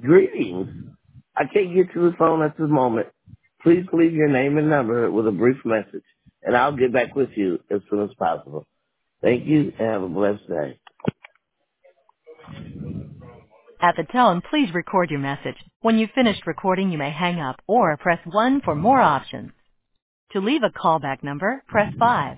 Greetings. I can't get to the phone at this moment. Please leave your name and number with a brief message, and I'll get back with you as soon as possible. Thank you, and have a blessed day. At the tone, please record your message. When you've finished recording, you may hang up or press 1 for more options. To leave a callback number, press 5.